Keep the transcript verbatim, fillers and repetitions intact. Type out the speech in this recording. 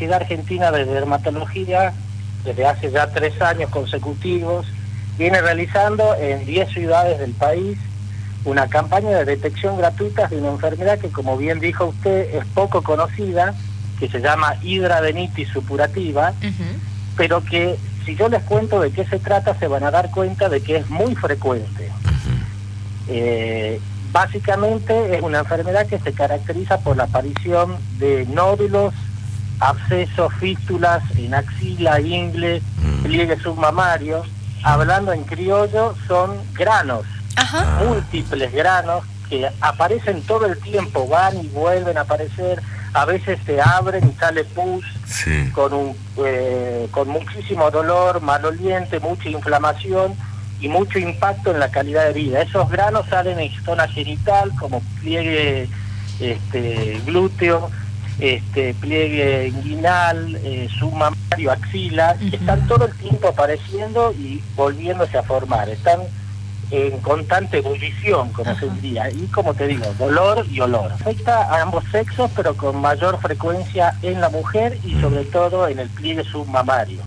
Sociedad Argentina de Dermatología, desde hace ya tres años consecutivos, viene realizando en diez ciudades del país una campaña de detección gratuita de una enfermedad que, como bien dijo usted, es poco conocida, que se llama hidradenitis supurativa, uh-huh. pero que si yo les cuento de qué se trata, se van a dar cuenta de que es muy frecuente. Uh-huh. Eh, básicamente es una enfermedad que se caracteriza por la aparición de nódulos, abscesos, fístulas en axila, ingle, pliegue submamario. Hablando en criollo, son granos, ajá. múltiples granos que aparecen todo el tiempo, van y vuelven a aparecer. A veces se abren y sale pus, sí. con un eh, con muchísimo dolor, maloliente, mucha inflamación y mucho impacto en la calidad de vida. Esos granos salen en zona genital, como pliegue este, glúteo, este, pliegue inguinal, eh, submamario, axila, uh-huh. que están todo el tiempo apareciendo y volviéndose a formar. Están en constante ebullición, como uh-huh. se diría, y como te digo, dolor y olor. Afecta a ambos sexos, pero con mayor frecuencia en la mujer y sobre todo en el pliegue submamario.